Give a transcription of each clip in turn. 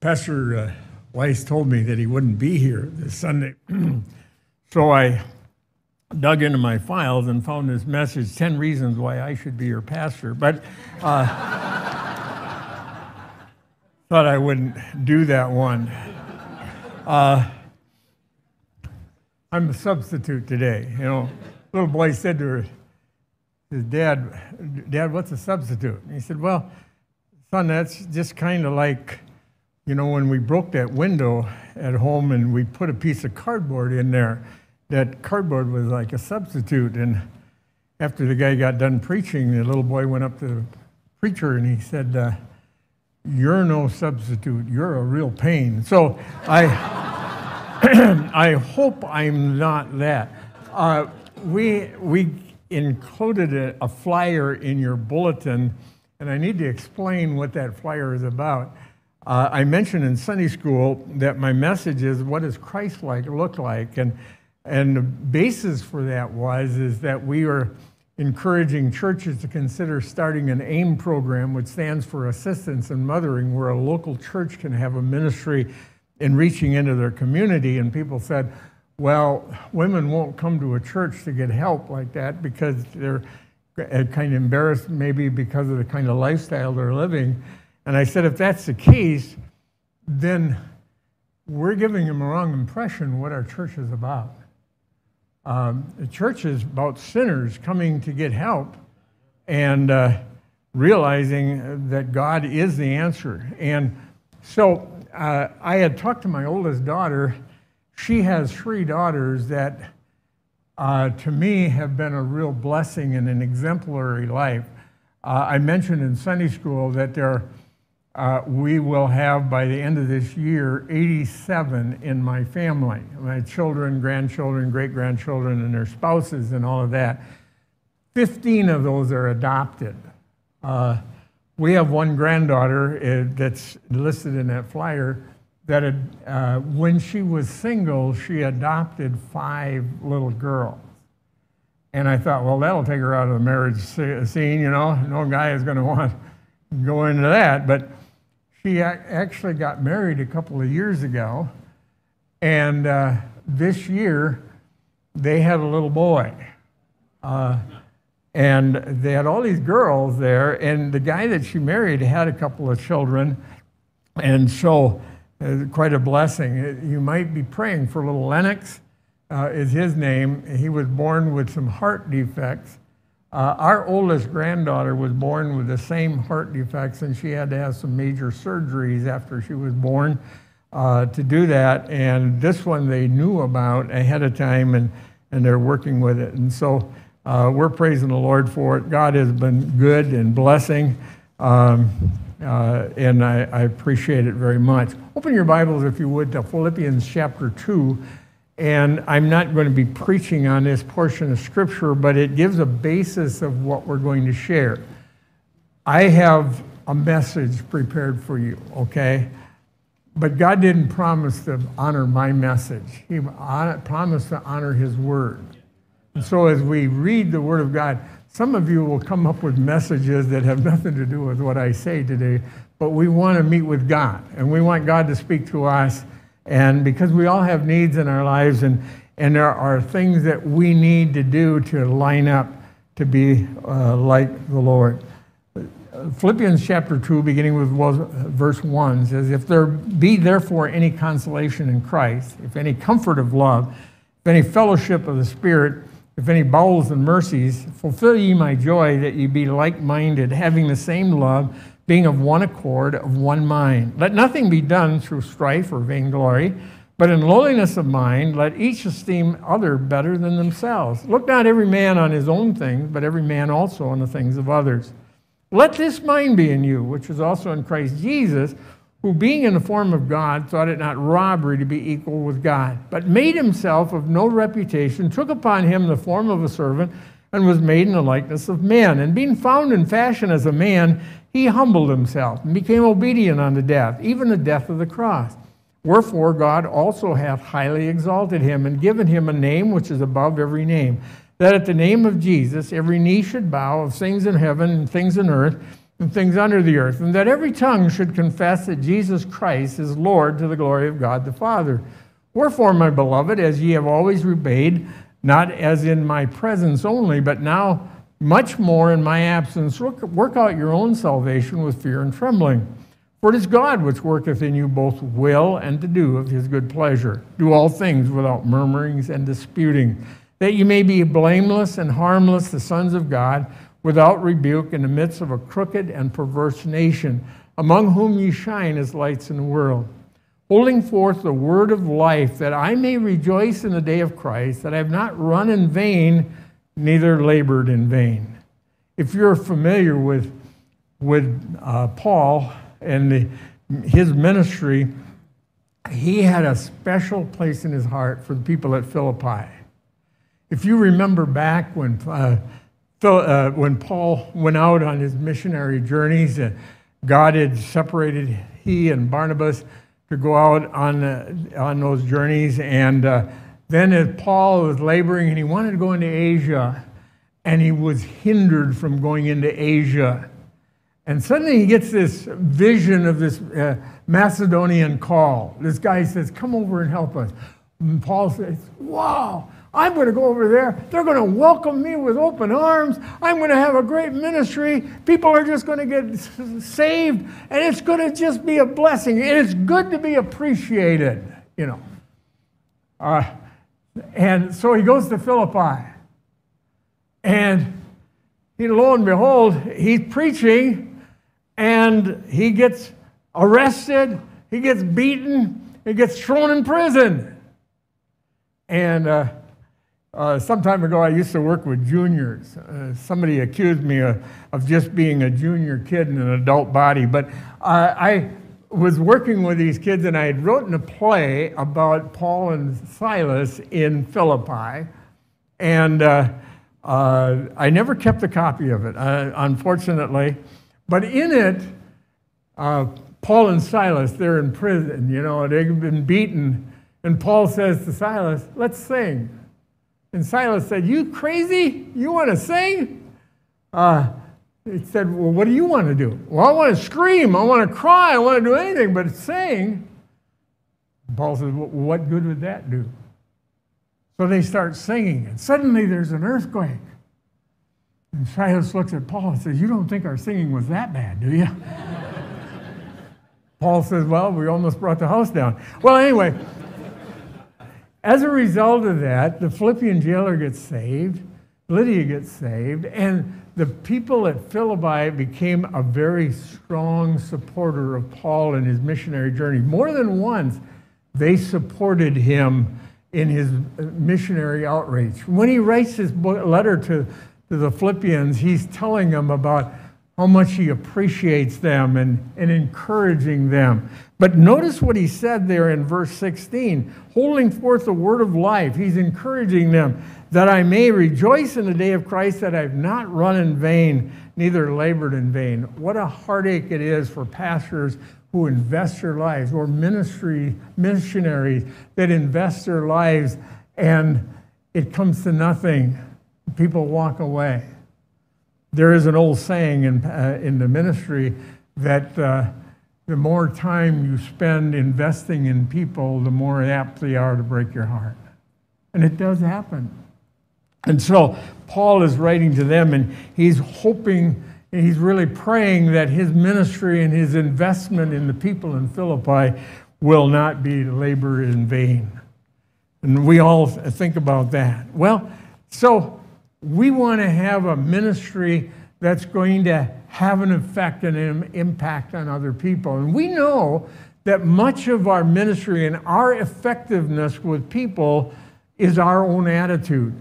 Pastor Weiss told me that he wouldn't be here this Sunday. So I dug into my files and found this message, 10 Reasons Why I Should Be Your Pastor. But thought I wouldn't do that one. I'm a substitute today. You know, little boy said to his dad, what's a substitute? And he said, well, son, that's just kind of like, you know, when we broke that window at home and we put a piece of cardboard in there, that cardboard was like a substitute. And after the guy got done preaching, the little boy went up to the preacher and he said, you're no substitute, you're a real pain. So I hope I'm not that. We included a flyer in your bulletin, and I need to explain what that flyer is about. I mentioned in Sunday school that my message is, what does Christ-like look like? And the basis for that is that we are encouraging churches to consider starting an AIM program, which stands for Assistance in Mothering, where a local church can have a ministry in reaching into their community. And people said, well, women won't come to a church to get help like that because they're kind of embarrassed, maybe because of the kind of lifestyle they're living. And I said, if that's the case, then we're giving them a wrong impression of what our church is about. The church is about sinners coming to get help and realizing that God is the answer. And so I had talked to my oldest daughter. She has 3 daughters that, to me, have been a real blessing and an exemplary life. I mentioned in Sunday school that we will have, by the end of this year, 87 in my family. My children, grandchildren, great-grandchildren, and their spouses and all of that. 15 of those are adopted. We have one granddaughter that's listed in that flyer that when she was single, she adopted 5 little girls. And I thought, well, that'll take her out of the marriage scene, you know. No guy is going to want to go into that. But she actually got married a couple of years ago. And this year, they had a little boy. And they had all these girls there. And the guy that she married had a couple of children. And so quite a blessing. You might be praying for little Lennox, is his name. He was born with some heart defects. Our oldest granddaughter was born with the same heart defects, and she had to have some major surgeries after she was born to do that. And this one they knew about ahead of time, and they're working with it. And so we're praising the Lord for it. God has been good and blessing. And I appreciate it very much. Open your Bibles, if you would, to Philippians chapter 2. And I'm not going to be preaching on this portion of Scripture, but it gives a basis of what we're going to share. I have a message prepared for you, okay? But God didn't promise to honor my message. He promised to honor His Word. And so as we read the Word of God, some of you will come up with messages that have nothing to do with what I say today, but we want to meet with God, and we want God to speak to us, and because we all have needs in our lives, and there are things that we need to do to line up to be like the Lord. Philippians chapter 2, beginning with verse 1, says, if there be therefore any consolation in Christ, if any comfort of love, if any fellowship of the Spirit, if any bowels and mercies, fulfill ye my joy, that ye be like-minded, having the same love, being of one accord, of one mind. Let nothing be done through strife or vainglory, but in lowliness of mind, let each esteem other better than themselves. Look not every man on his own things, but every man also on the things of others. Let this mind be in you, which is also in Christ Jesus, who being in the form of God, thought it not robbery to be equal with God, but made himself of no reputation, took upon him the form of a servant, and was made in the likeness of men. And being found in fashion as a man, he humbled himself, and became obedient unto death, even the death of the cross. Wherefore God also hath highly exalted him, and given him a name which is above every name, that at the name of Jesus every knee should bow, of things in heaven and things in earth, and things under the earth, and that every tongue should confess that Jesus Christ is Lord to the glory of God the Father. Wherefore, my beloved, as ye have always obeyed, not as in my presence only, but now much more in my absence, work out your own salvation with fear and trembling. For it is God which worketh in you both will and to do of his good pleasure. Do all things without murmurings and disputing, that you may be blameless and harmless, the sons of God, without rebuke, in the midst of a crooked and perverse nation, among whom ye shine as lights in the world, holding forth the word of life, that I may rejoice in the day of Christ, that I have not run in vain, neither labored in vain. If you're familiar with Paul and his ministry, he had a special place in his heart for the people at Philippi. If you remember back when Paul went out on his missionary journeys, God had separated he and Barnabas to go out on those journeys, and then as Paul was laboring and he wanted to go into Asia, and he was hindered from going into Asia. And suddenly he gets this vision of this Macedonian call. This guy says, come over and help us. And Paul says, wow, I'm going to go over there. They're going to welcome me with open arms. I'm going to have a great ministry. People are just going to get saved, and it's going to just be a blessing. And it's good to be appreciated, you know. And so he goes to Philippi. And lo and behold, he's preaching, and he gets arrested, he gets beaten, he gets thrown in prison. And some time ago, I used to work with juniors. Somebody accused me of just being a junior kid in an adult body. But I was working with these kids, and I had written a play about Paul and Silas in Philippi. And I never kept a copy of it, unfortunately. But in it, Paul and Silas, they're in prison, you know, they've been beaten. And Paul says to Silas, let's sing. And Silas said, you crazy? You want to sing? He said, well, what do you want to do? Well, I want to scream. I want to cry. I want to do anything but sing. Paul says, well, what good would that do? So they start singing, and suddenly there's an earthquake. And Silas looks at Paul and says, you don't think our singing was that bad, do you? Paul says, well, we almost brought the house down. Well, anyway, as a result of that, the Philippian jailer gets saved, Lydia gets saved, and the people at Philippi became a very strong supporter of Paul and his missionary journey. More than once, they supported him in his missionary outreach. When he writes his letter to the Philippians, he's telling them about how much he appreciates them and encouraging them. But notice what he said there in verse 16, holding forth the word of life. He's encouraging them, that I may rejoice in the day of Christ, that I've not run in vain, neither labored in vain. What a heartache it is for pastors who invest their lives, or missionaries that invest their lives, and it comes to nothing. People walk away. There is an old saying in the ministry that the more time you spend investing in people, the more apt they are to break your heart. And it does happen. And so Paul is writing to them, and he's hoping, and he's really praying that his ministry and his investment in the people in Philippi will not be labor in vain. And we all think about that. Well, so we want to have a ministry that's going to have an effect and an impact on other people. And we know that much of our ministry and our effectiveness with people is our own attitude,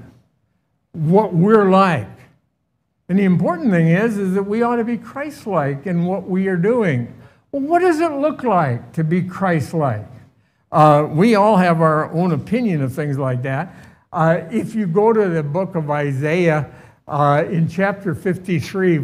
what we're like. And the important thing is that we ought to be Christ-like in what we are doing. Well, what does it look like to be Christ-like? We all have our own opinion of things like that. If you go to the book of Isaiah, in chapter 53,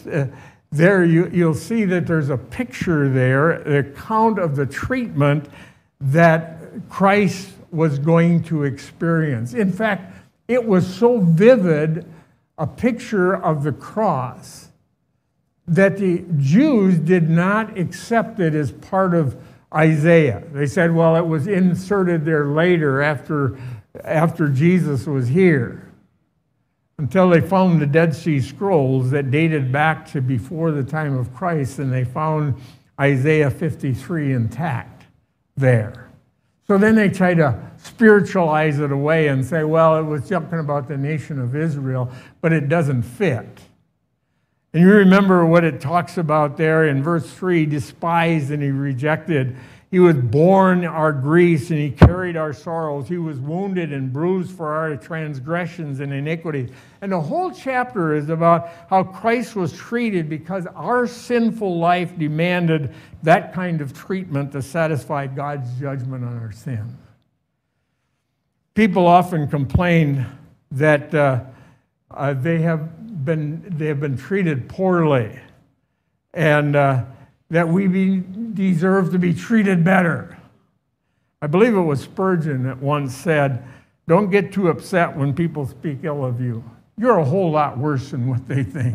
there you'll see that there's a picture there, the account of the treatment that Christ was going to experience. In fact, it was so vivid, a picture of the cross, that the Jews did not accept it as part of Isaiah. They said, well, it was inserted there later after Jesus was here, until they found the Dead Sea Scrolls that dated back to before the time of Christ, and they found Isaiah 53 intact there. So then they try to spiritualize it away and say, well, it was talking about the nation of Israel, but it doesn't fit. And you remember what it talks about there in verse 3, despised and he rejected. He was borne our griefs and he carried our sorrows. He was wounded and bruised for our transgressions and iniquities. And the whole chapter is about how Christ was treated because our sinful life demanded that kind of treatment to satisfy God's judgment on our sin. People often complain that they have been treated poorly, and that we deserve to be treated better. I believe it was Spurgeon that once said, "Don't get too upset when people speak ill of you. You're a whole lot worse than what they think."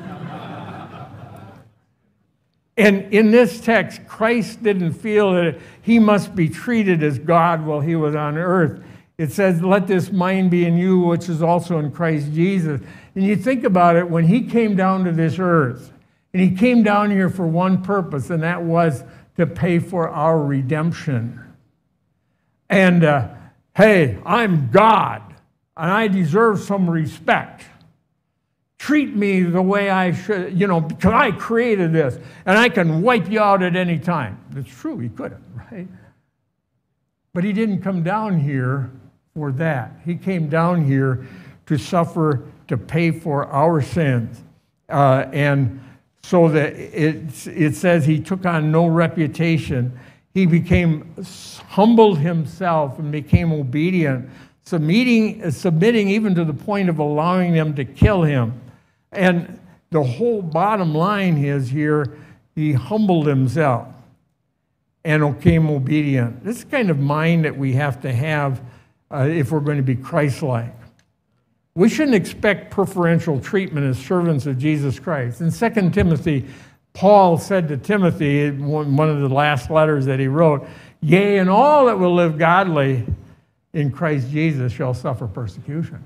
And in this text, Christ didn't feel that he must be treated as God while he was on earth. It says, let this mind be in you, which is also in Christ Jesus. And you think about it, when he came down to this earth, and he came down here for one purpose, and that was to pay for our redemption. And, hey, I'm God, and I deserve some respect. Treat me the way I should, because I created this, and I can wipe you out at any time. It's true, he could have, right? But he didn't come down here for that. He came down here to suffer, to pay for our sins. And so that it says he took on no reputation. He humbled himself and became obedient, submitting even to the point of allowing them to kill him. And the whole bottom line is here, he humbled himself and became obedient. This is the kind of mind that we have to have if we're going to be Christ-like. We shouldn't expect preferential treatment as servants of Jesus Christ. In 2 Timothy, Paul said to Timothy, in one of the last letters that he wrote, "Yea, and all that will live godly in Christ Jesus shall suffer persecution."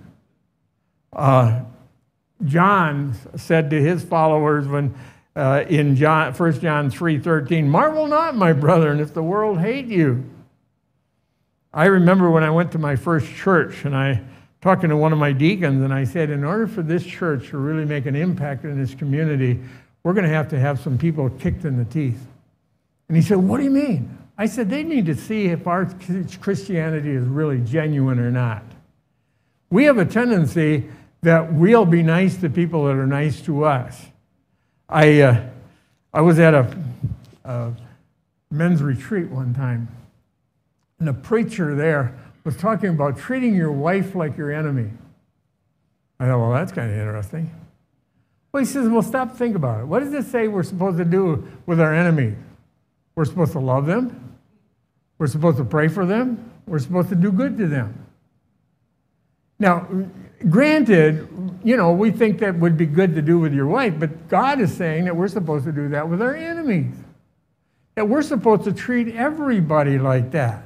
John said to his followers when in 1 John 3:13, "Marvel not, my brethren, if the world hate you." I remember when I went to my first church, and I talking to one of my deacons, and I said, in order for this church to really make an impact in this community, we're going to have some people kicked in the teeth. And he said, "What do you mean?" I said, "They need to see if our Christianity is really genuine or not." We have a tendency that we'll be nice to people that are nice to us. I was at a men's retreat one time, and the preacher there was talking about treating your wife like your enemy. I thought, well, that's kind of interesting. Well, he says, well, stop, think about it. What does it say we're supposed to do with our enemies? We're supposed to love them. We're supposed to pray for them. We're supposed to do good to them. Now, granted, we think that would be good to do with your wife, but God is saying that we're supposed to do that with our enemies. That we're supposed to treat everybody like that.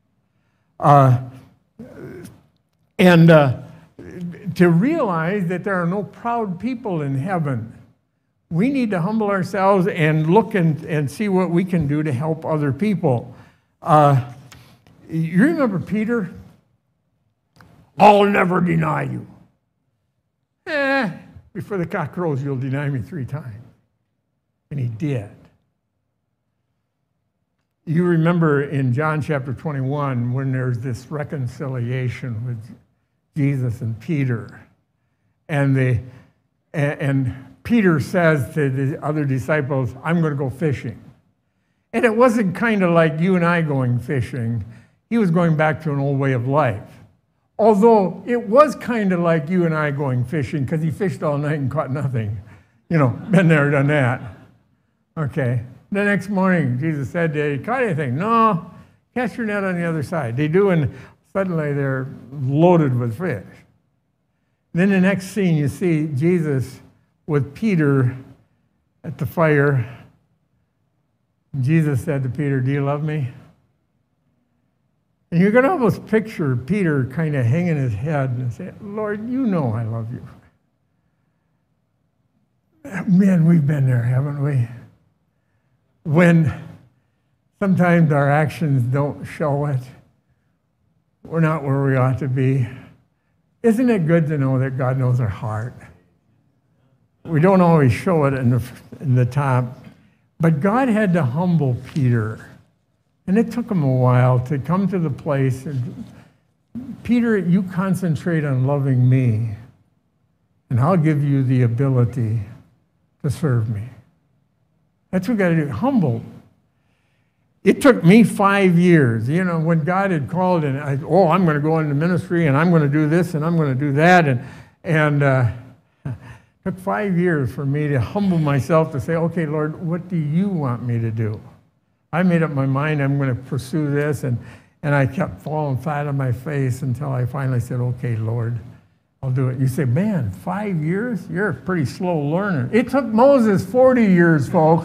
And to realize that there are no proud people in heaven. We need to humble ourselves and look and see what we can do to help other people. You remember Peter? "I'll never deny you." Before the cock crows, you'll deny me 3 times. And he did. You remember in John chapter 21 when there's this reconciliation with Jesus and Peter. And Peter says to the other disciples, "I'm going to go fishing." And it wasn't kind of like you and I going fishing. He was going back to an old way of life. Although it was kind of like you and I going fishing, because he fished all night and caught nothing. Been there, done that. Okay. The next morning, Jesus said, "Did you caught anything?" "No, cast your net on the other side." They do, and suddenly they're loaded with fish. Then the next scene, you see Jesus with Peter at the fire. Jesus said to Peter, "Do you love me?" And you can almost picture Peter kind of hanging his head and saying, "Lord, you know I love you." Man, we've been there, haven't we? When sometimes our actions don't show it, we're not where we ought to be. Isn't it good to know that God knows our heart? We don't always show it in the top, but God had to humble Peter. And it took him a while to come to the place. And, Peter, you concentrate on loving me, and I'll give you the ability to serve me. That's what we got to do. Humble. It took me 5 years. You know, when God had called, and I'm going to go into ministry, and I'm going to do this, and I'm going to do that, and it took 5 years for me to humble myself to say, "Okay, Lord, what do you want me to do?" I made up my mind I'm going to pursue this, and I kept falling flat on my face until I finally said, "Okay, Lord, I'll do it." You say, "Man, 5 years? You're a pretty slow learner." It took Moses 40 years, folks.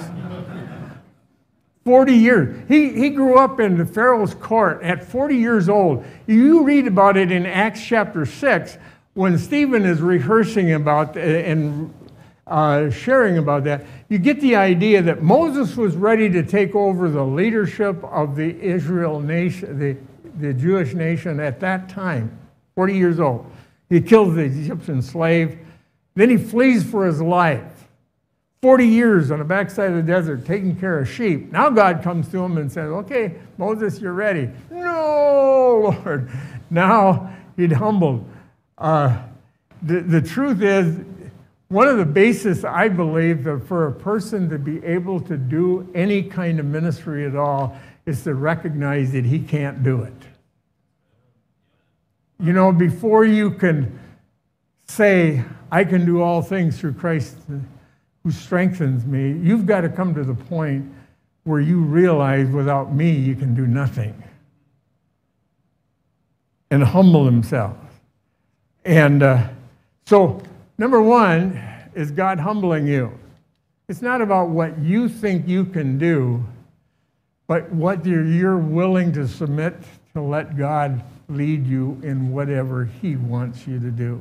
40 years. He grew up in the Pharaoh's court at 40 years old. You read about it in Acts chapter 6 when Stephen is rehearsing about and sharing about that. You get the idea that Moses was ready to take over the leadership of the Israel nation, the Jewish nation at that time, 40 years old. He kills the Egyptian slave. Then he flees for his life. 40 years on the backside of the desert taking care of sheep. Now God comes to him and says, "Okay, Moses, you're ready." "No, Lord." Now he'd humbled. The truth is, one of the bases, I believe, that for a person to be able to do any kind of ministry at all is to recognize that he can't do it. You know, before you can say, "I can do all things through Christ who strengthens me," you've got to come to the point where you realize without me you can do nothing. And humble himself. And so, number one is God humbling you. It's not about what you think you can do, but what you're willing to submit to let God lead you in whatever he wants you to do.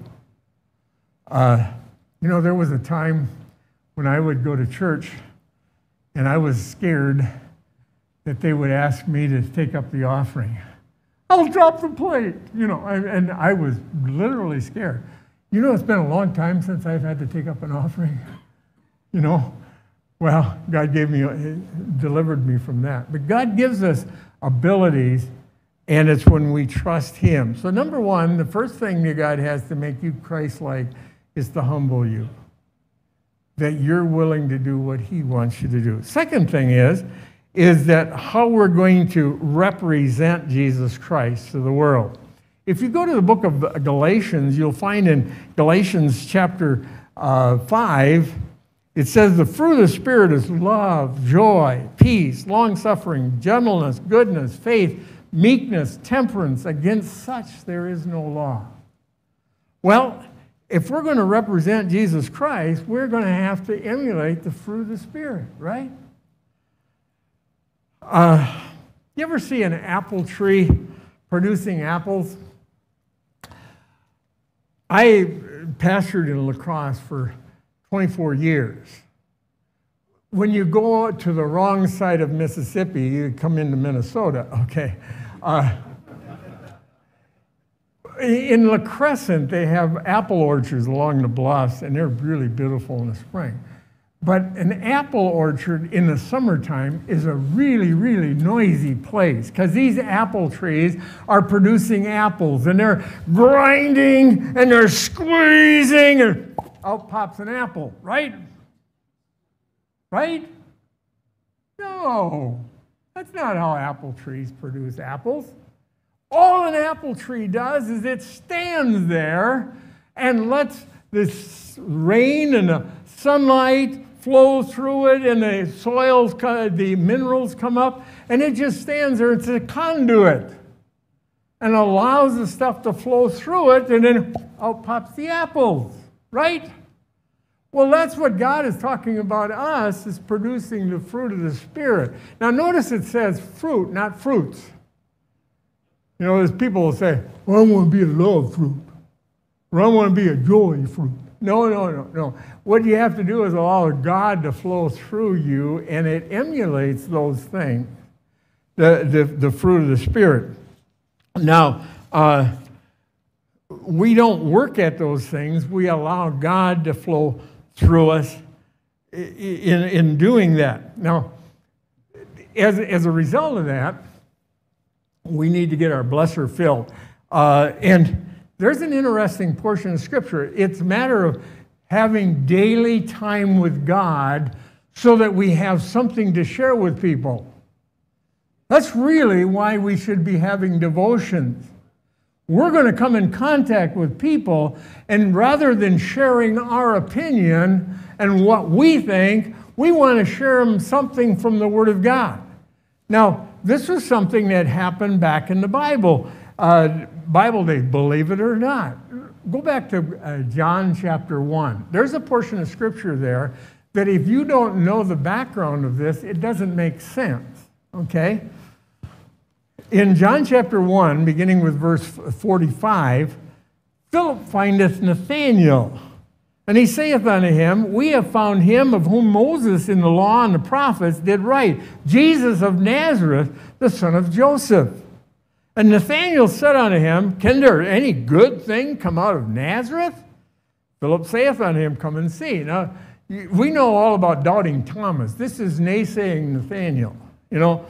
You know, there was a time when I would go to church and I was scared that they would ask me to take up the offering. "I'll drop the plate," you know, and I was literally scared. You know, it's been a long time since I've had to take up an offering, you know. Well, God delivered me from that. But God gives us abilities, and it's when we trust him. So number one, the first thing that God has to make you Christ-like is to humble you, that you're willing to do what he wants you to do. Second thing is that how we're going to represent Jesus Christ to the world. If you go to the book of Galatians, you'll find in Galatians chapter 5, it says the fruit of the Spirit is love, joy, peace, long-suffering, gentleness, goodness, faith, meekness, temperance. Against such there is no law. Well, if we're going to represent Jesus Christ, we're going to have to emulate the fruit of the Spirit, right? You ever see an apple tree producing apples? I pastored in La Crosse for 24 years. When you go to the wrong side of Mississippi, you come into Minnesota, okay? In La Crescent, they have apple orchards along the bluffs, and they're really beautiful in the spring. But an apple orchard in the summertime is a really, really noisy place because these apple trees are producing apples, and they're grinding, and they're squeezing, and out pops an apple, right? Right? No, that's not how apple trees produce apples. All an apple tree does is it stands there and lets this rain and the sunlight flow through it, and the soils, the minerals come up, and it just stands there. It's a conduit and allows the stuff to flow through it, and then out pops the apples, right? Well, that's what God is talking about us, is producing the fruit of the Spirit. Now, notice it says fruit, not fruits. You know, there's people who say, well, I want to be a love fruit, or I want to be a joy fruit. No. What you have to do is allow God to flow through you, and it emulates those things, the fruit of the Spirit. Now, we don't work at those things. We allow God to flow through us in doing that. Now, as a result of that, we need to get our blesser filled. And there's an interesting portion of Scripture. It's a matter of having daily time with God so that we have something to share with people. That's really why we should be having devotions. We're going to come in contact with people, and rather than sharing our opinion and what we think, we want to share them something from the Word of God. Now, this was something that happened back in the Bible. Bible days, believe it or not. Go back to John chapter 1. There's a portion of Scripture there that if you don't know the background of this, it doesn't make sense, okay? In John chapter 1, beginning with verse 45, Philip findeth Nathanael, and he saith unto him, we have found him of whom Moses in the law and the prophets did write, Jesus of Nazareth, the son of Joseph. And Nathanael said unto him, can there any good thing come out of Nazareth? Philip saith unto him, come and see. Now, we know all about doubting Thomas. This is naysaying Nathanael. You know,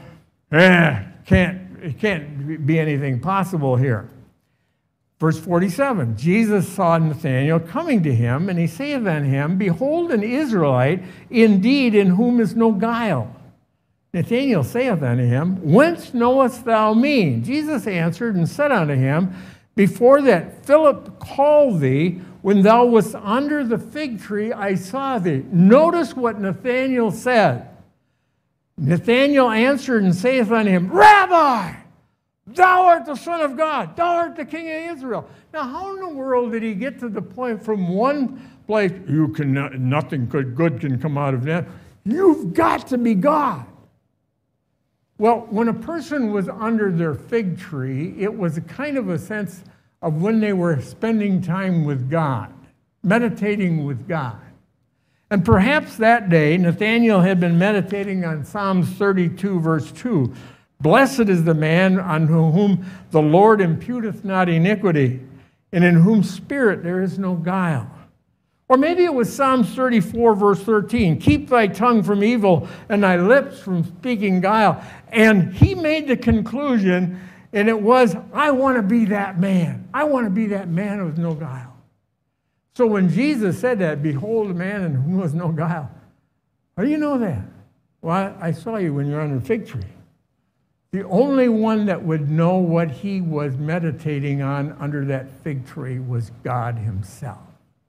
it can't be anything possible here. Verse 47, Jesus saw Nathanael coming to him, and he saith unto him, behold, an Israelite, indeed, in whom is no guile. Nathanael saith unto him, whence knowest thou me? Jesus answered and said unto him, before that Philip called thee, when thou wast under the fig tree, I saw thee. Notice what Nathanael said. Nathanael answered and saith unto him, Rabbi, thou art the Son of God. Thou art the King of Israel. Now, how in the world did he get to the point from one place, nothing good can come out of that? You've got to be God. Well, when a person was under their fig tree, it was a kind of a sense of when they were spending time with God, meditating with God. And perhaps that day, Nathanael had been meditating on Psalms 32, verse 2. Blessed is the man on whom the Lord imputeth not iniquity, and in whose spirit there is no guile. Or maybe it was Psalms 34, verse 13. Keep thy tongue from evil and thy lips from speaking guile. And he made the conclusion, and it was, I want to be that man. I want to be that man with no guile. So when Jesus said that, behold, a man in whom was no guile. How do you know that? Well, I saw you when you were under the fig tree. The only one that would know what he was meditating on under that fig tree was God himself.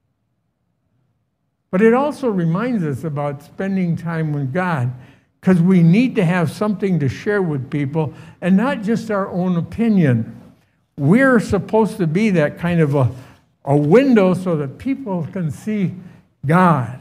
But it also reminds us about spending time with God, because we need to have something to share with people and not just our own opinion. We're supposed to be that kind of a window so that people can see God.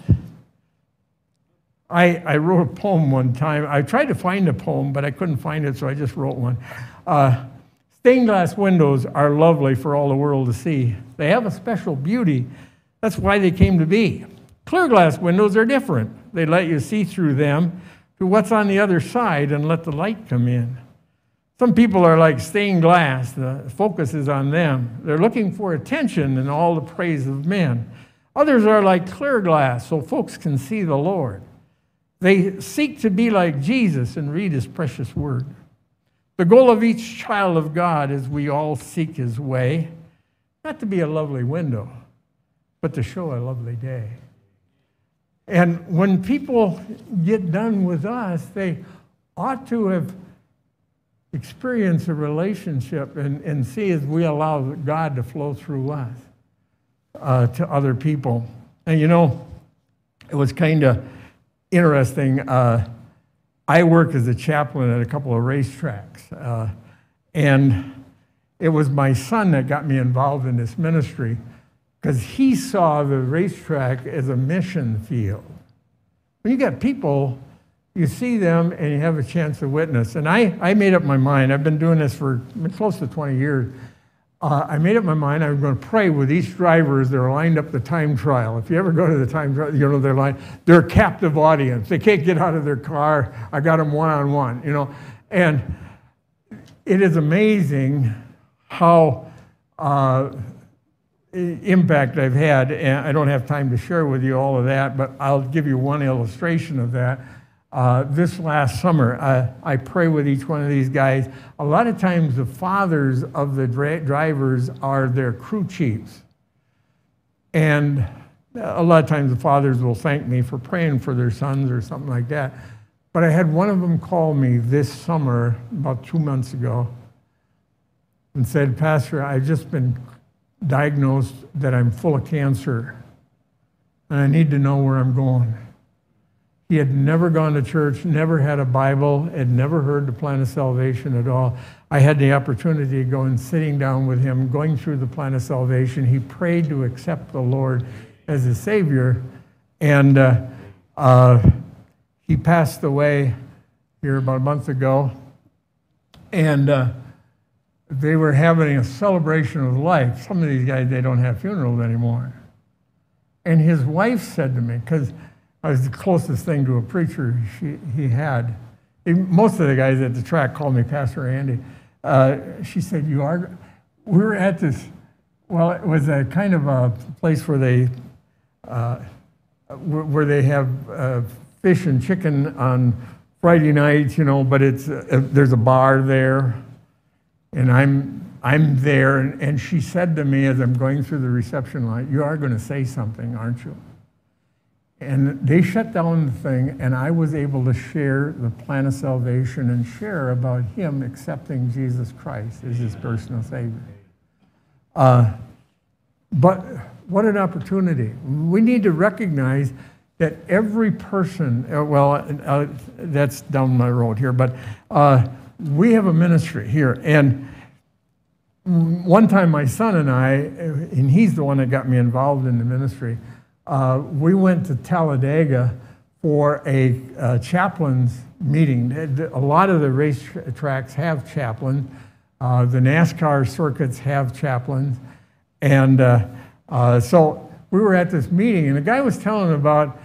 I wrote a poem one time. I tried to find a poem, but I couldn't find it, so I just wrote one. Stained glass windows are lovely for all the world to see. They have a special beauty. That's why they came to be. Clear glass windows are different. They let you see through them to what's on the other side and let the light come in. Some people are like stained glass. The focus is on them. They're looking for attention and all the praise of men. Others are like clear glass, so folks can see the Lord. They seek to be like Jesus and read his precious word. The goal of each child of God is we all seek his way, not to be a lovely window, but to show a lovely day. And when people get done with us, they ought to have experienced a relationship and see as we allow God to flow through us to other people. And you know, it was kind of interesting. I work as a chaplain at a couple of racetracks. And it was my son that got me involved in this ministry, because he saw the racetrack as a mission field. When you got people, you see them and you have a chance to witness. And I made up my mind. I've been doing this for close to 20 years. I made up my mind I was going to pray with each driver as they're lined up the time trial. If you ever go to the time trial, you know, they're a captive audience. They can't get out of their car. I got them one-on-one, you know. And it is amazing how impact I've had. And I don't have time to share with you all of that, but I'll give you one illustration of that. This last summer, I pray with each one of these guys. A lot of times the fathers of the drivers are their crew chiefs. And a lot of times the fathers will thank me for praying for their sons or something like that. But I had one of them call me this summer, about 2 months ago, and said, Pastor, I've just been diagnosed that I'm full of cancer, and I need to know where I'm going. He had never gone to church, never had a Bible, had never heard the plan of salvation at all. I had the opportunity to go and sitting down with him, going through the plan of salvation. He prayed to accept the Lord as his Savior, and he passed away here about a month ago, and they were having a celebration of life. Some of these guys, they don't have funerals anymore. And his wife said to me, because I was the closest thing to a preacher he had. Most of the guys at the track called me Pastor Andy. She said, we were at this, well, it was a kind of a place where they have fish and chicken on Friday nights, you know, but there's a bar there, and I'm there, and she said to me as I'm going through the reception line, you are going to say something, aren't you? And they shut down the thing, and I was able to share the plan of salvation and share about him accepting Jesus Christ as his personal Savior. But what an opportunity. We need to recognize that every person, that's down my road here, but we have a ministry here. And one time my son and I, and he's the one that got me involved in the ministry, we went to Talladega for a chaplain's meeting. A lot of the racetracks have chaplains. The NASCAR circuits have chaplains. And so we were at this meeting, and the guy was telling about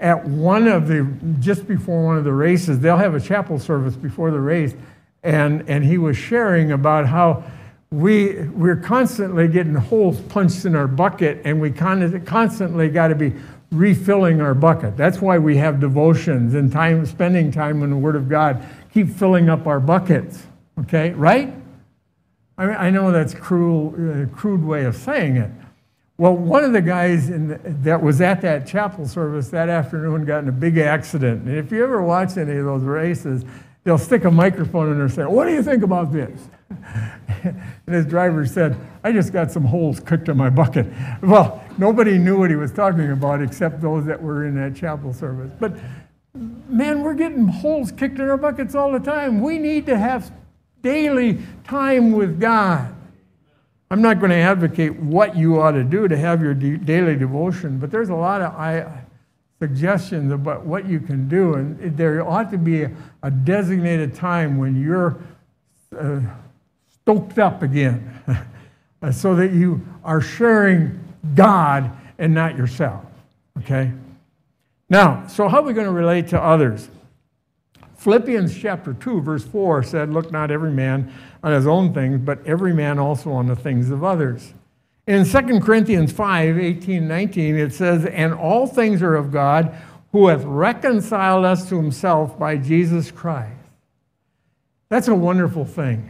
just before one of the races, they'll have a chapel service before the race, and he was sharing about how we're constantly getting holes punched in our bucket, and we constantly got to be refilling our bucket. That's why we have devotions and spending time in the Word of God. Keep filling up our buckets, okay, right? I know that's a crude way of saying it. Well, one of the guys that was at that chapel service that afternoon got in a big accident. And if you ever watch any of those races, they'll stick a microphone in there and say, what do you think about this? And his driver said, I just got some holes kicked in my bucket. Well, nobody knew what he was talking about except those that were in that chapel service. But man, we're getting holes kicked in our buckets all the time. We need to have daily time with God. I'm not going to advocate what you ought to do to have your daily devotion, but there's a lot of suggestions about what you can do, and there ought to be a designated time when you're stoked up again so that you are sharing God and not yourself, okay? Now, so how are we going to relate to others? Philippians chapter 2, verse 4 said, look not every man on his own things, but every man also on the things of others. In 2 Corinthians 5, 18, 19, it says, and all things are of God, who hath reconciled us to himself by Jesus Christ. That's a wonderful thing.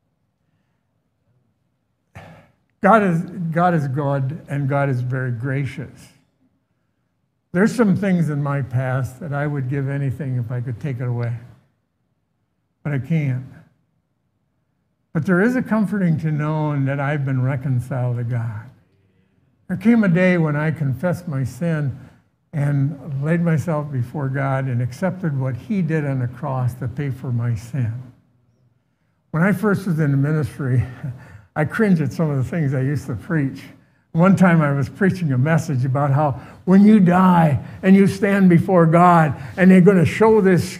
God is good, and God is very gracious. There's some things in my past that I would give anything if I could take it away. But I can't. But there is a comforting to know that I've been reconciled to God. There came a day when I confessed my sin and laid myself before God and accepted what he did on the cross to pay for my sin. When I first was in the ministry, I cringe at some of the things I used to preach. One time I was preaching a message about how when you die and you stand before God and they're going to show this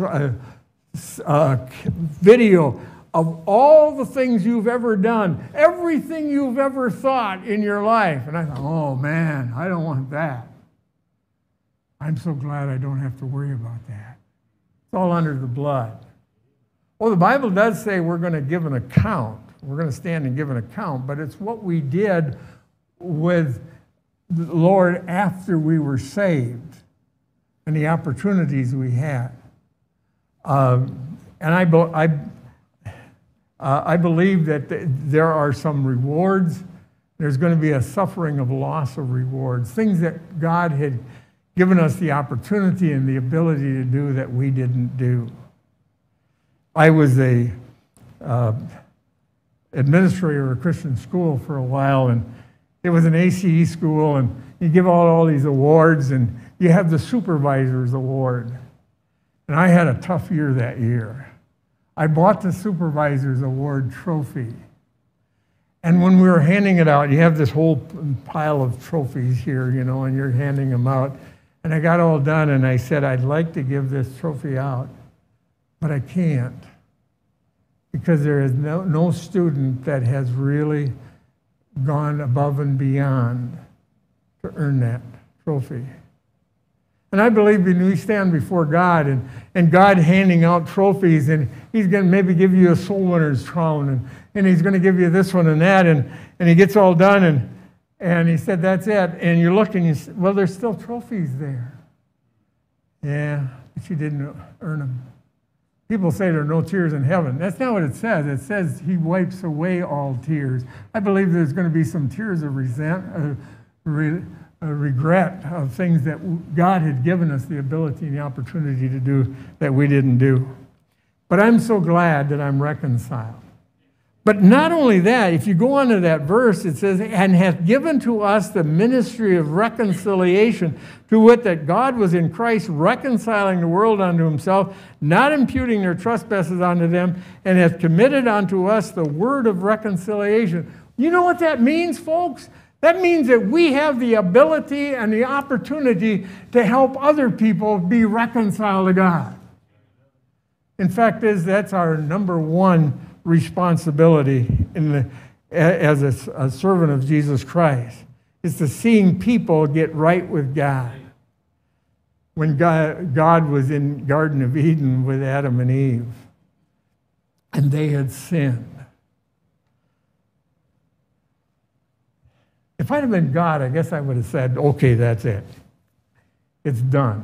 video of all the things you've ever done, everything you've ever thought in your life. And I thought, oh man, I don't want that. I'm so glad I don't have to worry about that. It's all under the blood. Well, the Bible does say we're going to give an account. We're going to stand and give an account, but it's what we did with the Lord after we were saved and the opportunities we had. And I believe that there are some rewards. There's going to be a suffering of loss of rewards, things that God had given us the opportunity and the ability to do that we didn't do. I was a administrator of a Christian school for a while, and it was an ACE school, and you give out all these awards, and you have the supervisor's award. And I had a tough year that year. I bought the supervisor's award trophy. And when we were handing it out, you have this whole pile of trophies here, you know, and you're handing them out. And I got all done, and I said, I'd like to give this trophy out, but I can't, because there is no student that has really gone above and beyond to earn that trophy. And I believe when we stand before God and God handing out trophies, and he's going to maybe give you a soul winner's crown, and he's going to give you this one and that, and he gets all done, and he said, that's it. And you look and you say, well, there's still trophies there. Yeah, but you didn't earn them. People say there are no tears in heaven. That's not what it says. It says he wipes away all tears. I believe there's going to be some tears of regret of things that God had given us the ability and the opportunity to do that we didn't do. But I'm so glad that I'm reconciled. But not only that, if you go on to that verse, it says, and hath given to us the ministry of reconciliation, to wit, that God was in Christ reconciling the world unto himself, not imputing their trespasses unto them, and hath committed unto us the word of reconciliation. You know what that means, folks? That means that we have the ability and the opportunity to help other people be reconciled to God. In fact, that's our number one responsibility as a servant of Jesus Christ, is to seeing people get right with God. When God was in Garden of Eden with Adam and Eve, and they had sinned. If I'd have been God, I guess I would have said, okay, that's it. It's done.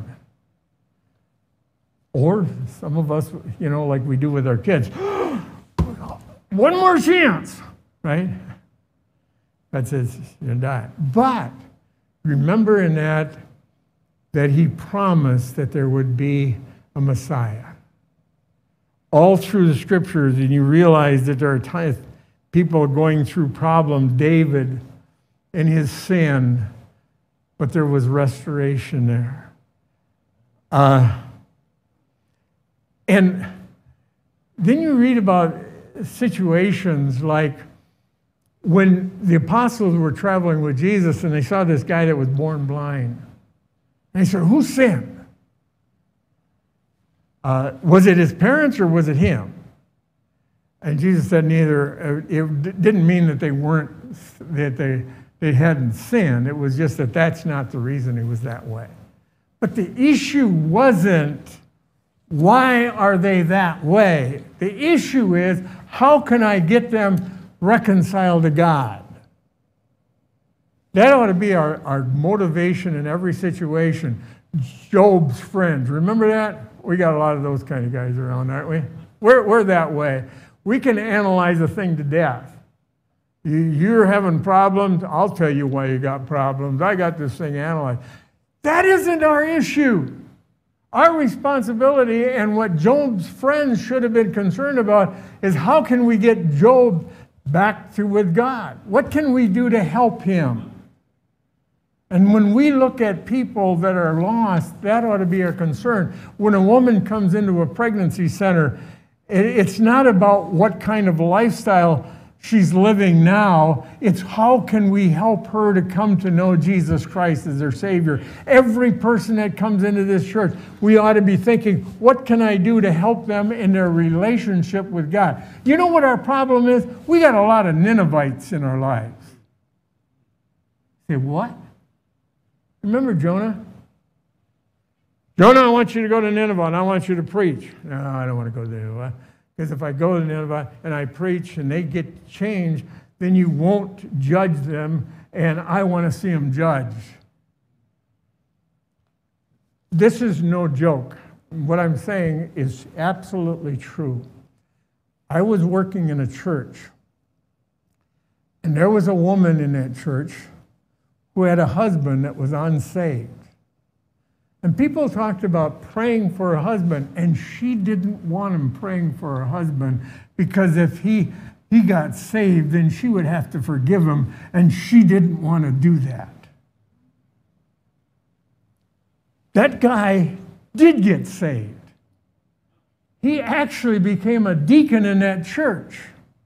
Or some of us, you know, like we do with our kids, one more chance, right? That says you're dying. But remember in that he promised that there would be a Messiah. All through the scriptures, and you realize that there are times people going through problems, David and his sin, but there was restoration there. And then you read about situations like when the apostles were traveling with Jesus and they saw this guy that was born blind. And they said, who sinned? Was it his parents or was it him? And Jesus said neither. It didn't mean that they hadn't sinned. It was just that that's not the reason it was that way. But the issue wasn't, why are they that way? The issue is, how can I get them reconciled to God? That ought to be our motivation in every situation. Job's friends, remember that? We got a lot of those kind of guys around, aren't we? We're that way. We can analyze a thing to death. You're having problems, I'll tell you why you got problems. I got this thing analyzed. That isn't our issue. Our responsibility, and what Job's friends should have been concerned about, is how can we get Job back with God? What can we do to help him? And when we look at people that are lost, that ought to be our concern. When a woman comes into a pregnancy center, it's not about what kind of lifestyle she's living now. It's how can we help her to come to know Jesus Christ as their Savior. Every person that comes into this church, we ought to be thinking, what can I do to help them in their relationship with God? You know what our problem is? We got a lot of Ninevites in our lives. Say, what? Remember Jonah? Jonah, I want you to go to Nineveh and I want you to preach. No, I don't want to go to Nineveh. Because if I go to Nineveh and I preach and they get changed, then you won't judge them, and I want to see them judged. This is no joke. What I'm saying is absolutely true. I was working in a church, and there was a woman in that church who had a husband that was unsaved. And people talked about praying for her husband, and she didn't want him praying for her husband because if he got saved, then she would have to forgive him, and she didn't want to do that. That guy did get saved. He actually became a deacon in that church.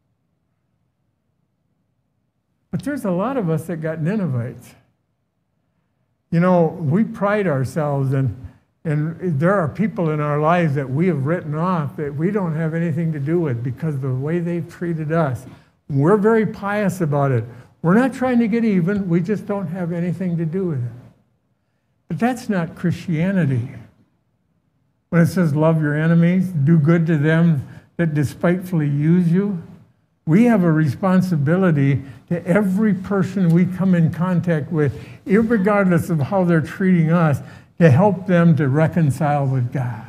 But there's a lot of us that got Ninevites. You know, we pride ourselves, and there are people in our lives that we have written off that we don't have anything to do with because of the way they've treated us. We're very pious about it. We're not trying to get even. We just don't have anything to do with it. But that's not Christianity. When it says love your enemies, do good to them that despitefully use you, we have a responsibility to every person we come in contact with, irregardless of how they're treating us, to help them to reconcile with God.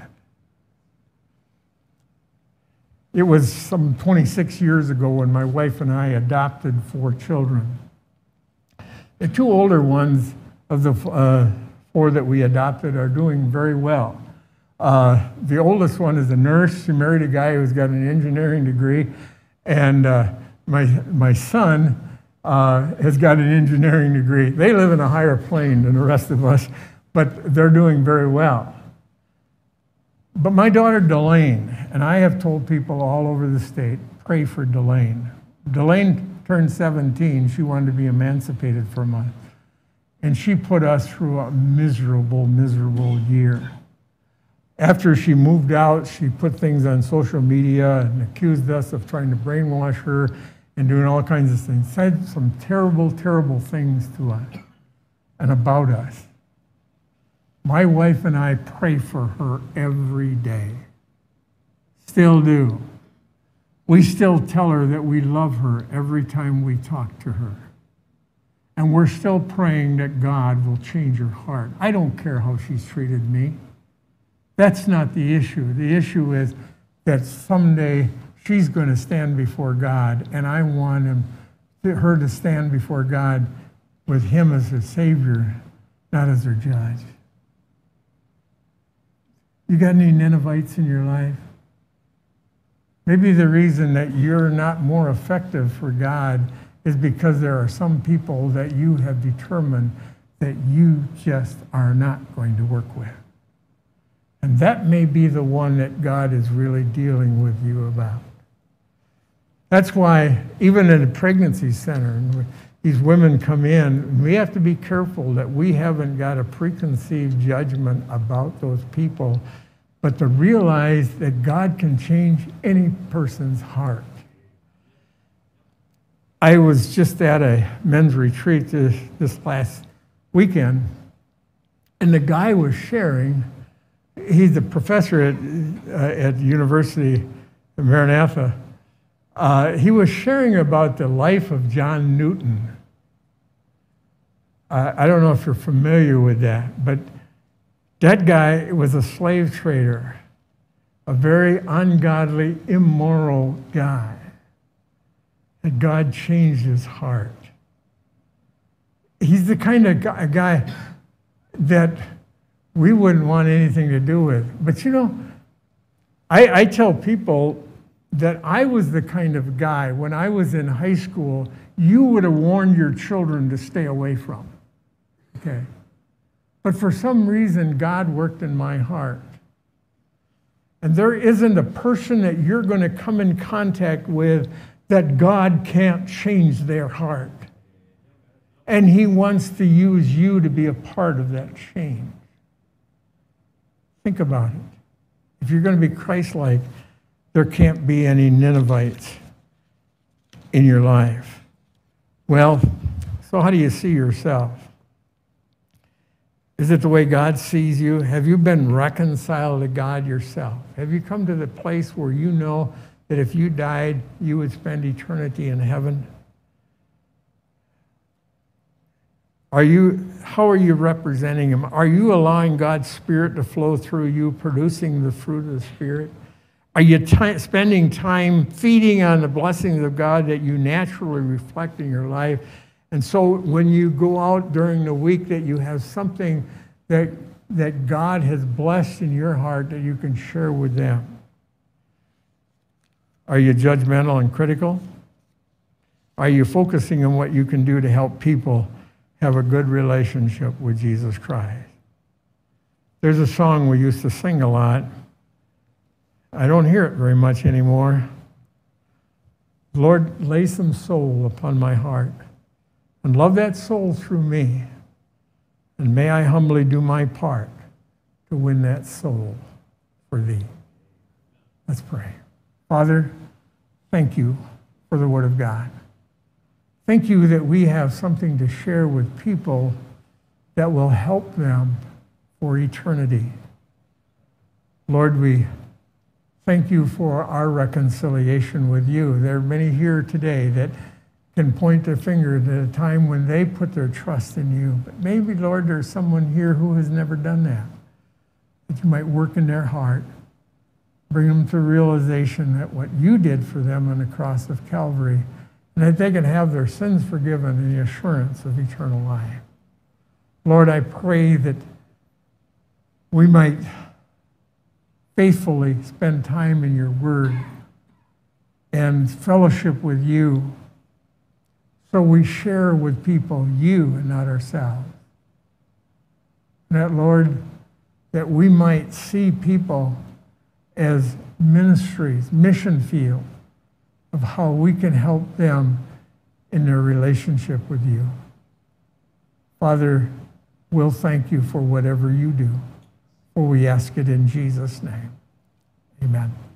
It was some 26 years ago when my wife and I adopted 4 children. The 2 older ones of the 4 that we adopted are doing very well. The oldest one is a nurse. She married a guy who's got an engineering degree. And my son has got an engineering degree. They live in a higher plane than the rest of us, but they're doing very well. But my daughter, Delane, and I have told people all over the state, pray for Delane. Delane turned 17. She wanted to be emancipated for a month. And she put us through a miserable, miserable year. After she moved out, she put things on social media and accused us of trying to brainwash her and doing all kinds of things. Said some terrible, terrible things to us and about us. My wife and I pray for her every day. Still do. We still tell her that we love her every time we talk to her. And we're still praying that God will change her heart. I don't care how she's treated me. That's not the issue. The issue is that someday she's going to stand before God, and I want her to stand before God with him as her Savior, not as her judge. You got any Ninevites in your life? Maybe the reason that you're not more effective for God is because there are some people that you have determined that you just are not going to work with. And that may be the one that God is really dealing with you about. That's why even in a pregnancy center, these women come in, we have to be careful that we haven't got a preconceived judgment about those people, but to realize that God can change any person's heart. I was just at a men's retreat this last weekend, and the guy was sharing. He's a professor at University of Maranatha. He was sharing about the life of John Newton. I don't know if you're familiar with that, but that guy was a slave trader, a very ungodly, immoral guy. And God changed his heart. He's the kind of guy that we wouldn't want anything to do with. But you know, I tell people that I was the kind of guy, when I was in high school, you would have warned your children to stay away from. Okay? But for some reason, God worked in my heart. And there isn't a person that you're going to come in contact with that God can't change their heart. And he wants to use you to be a part of that change. Think about it. If you're going to be Christ-like, there can't be any Ninevites in your life. Well, so how do you see yourself? Is it the way God sees you? Have you been reconciled to God yourself? Have you come to the place where you know that if you died, you would spend eternity in heaven? How are you representing him? Are you allowing God's Spirit to flow through you, producing the fruit of the Spirit? Are you spending time feeding on the blessings of God that you naturally reflect in your life? And so when you go out during the week, that you have something that God has blessed in your heart that you can share with them. Are you judgmental and critical? Are you focusing on what you can do to help people have a good relationship with Jesus Christ? There's a song we used to sing a lot. I don't hear it very much anymore. Lord, lay some soul upon my heart and love that soul through me. And may I humbly do my part to win that soul for thee. Let's pray. Father, thank you for the Word of God. Thank you that we have something to share with people that will help them for eternity. Lord, we thank you for our reconciliation with you. There are many here today that can point their finger at a time when they put their trust in you. But maybe, Lord, there's someone here who has never done that. That you might work in their heart, bring them to realization that what you did for them on the cross of Calvary, and that they can have their sins forgiven and the assurance of eternal life. Lord, I pray that we might faithfully spend time in your word and fellowship with you, so we share with people you and not ourselves. And that, Lord, that we might see people as ministries, mission field of how we can help them in their relationship with you. Father, we'll thank you for whatever you do, for we ask it in Jesus' name. Amen.